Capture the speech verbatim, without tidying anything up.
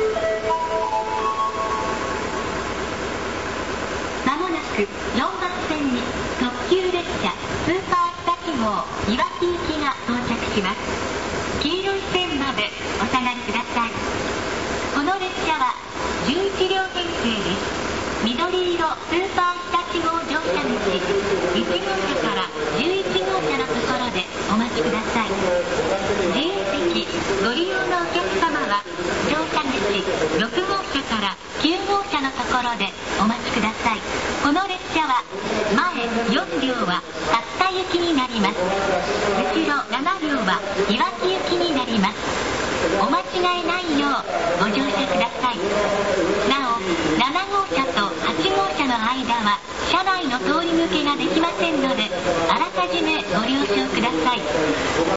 まもなくよんばんせんに特急列車スーパーひたち号いわき行きが到着します。黄色い線までお下がりください。この列車はじゅういちりょう編成です。緑色スーパーひたち号乗車口いちごうしゃからじゅういちごうしゃのところでお待ちください。自由席ご利用のお客様は乗車口ろくごうしゃからきゅうごうしゃのところでお待ちください。この列車は前よんりょうは勝田行きになります。後ろななりょうはいわき行きになります。お間違えないようご乗車ください。なおななごうしゃとはちごうしゃの間は車内の通り抜けができませんのであらかじめご了承ください。